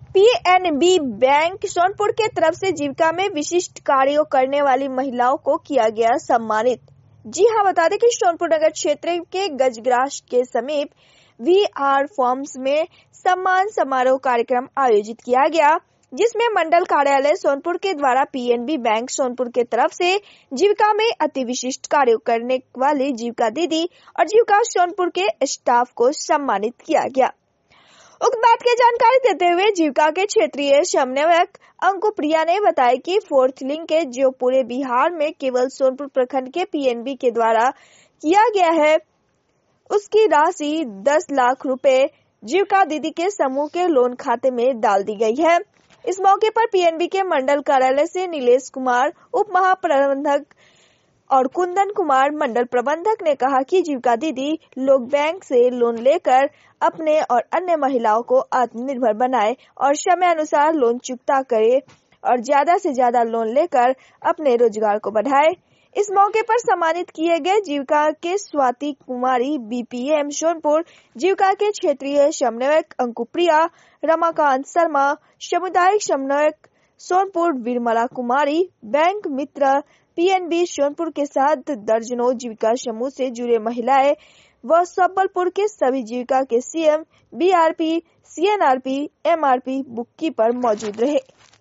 PNB bank Sonpur के तरफ से जीविका में विशिष्ट कार्यों करने वाली महिलाओं को किया गया सम्मानित। जी हां, बता दें कि सोनपुर नगर क्षेत्र के गजग्रास के समीप वीआर फॉर्म्स में सम्मान समारोह कार्यक्रम आयोजित किया गया, जिसमें मंडल कार्यालय सोनपुर के द्वारा पीएनबी बैंक सोनपुर के तरफ से जीविका में अति विशिष्ट कार्यों करने वाली जीविका दीदी और जीविका सोनपुर के स्टाफ को सम्मानित किया गया। उक्त बात की जानकारी देते हुए जीविका के क्षेत्रीय समन्वयक अंकु प्रिया ने बताया कि फोर्थ लिंक के जो पूरे बिहार में केवल सोनपुर प्रखंड के पीएनबी के द्वारा किया गया है, उसकी राशि 10 लाख रुपए जीविका दीदी के समूह के लोन खाते में डाल दी गई है। इस मौके पर पीएनबी के मंडल कार्यालय से नीलेश कुमार उप महाप्रबंधक और कुंदन कुमार मंडल प्रबंधक ने कहा कि जीविका दीदी लोग बैंक से लोन लेकर अपने और अन्य महिलाओं को आत्मनिर्भर बनाए और समय अनुसार लोन चुकता करे और ज्यादा से ज्यादा लोन लेकर अपने रोजगार को बढ़ाए। इस मौके पर सम्मानित किए गए जीविका के स्वाति कुमारी बीपीएम सोनपुर, जीविका के क्षेत्रीय समन्वयक अंकु प्रिया, रमाकांत शर्मा, सामुदायिक समन्वयक सोनपुर विमला कुमारी, बैंक मित्र पीएनबी सोनपुर के साथ दर्जनों जीविका समूह से जुड़े महिलाएं व सबलपुर के सभी जीविका के CM, BRP, CNRP, MRP book keeper मौजूद रहे।